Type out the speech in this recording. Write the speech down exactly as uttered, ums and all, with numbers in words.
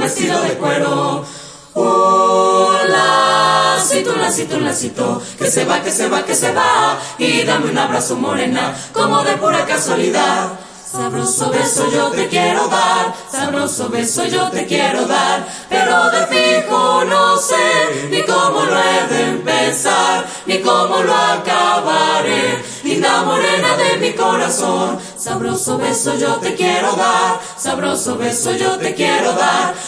vestido de cuero. Un lacito, un lacito, un lacito, que se va, que se va, que se va, y dame un abrazo, morena, como de pura casualidad. Sabroso beso yo te quiero dar, sabroso beso yo te quiero dar, pero de fijo no sé ni cómo lo he de empezar, ni cómo lo acabaré. Linda morena de mi corazón, sabroso beso yo te quiero dar, sabroso beso yo te quiero dar.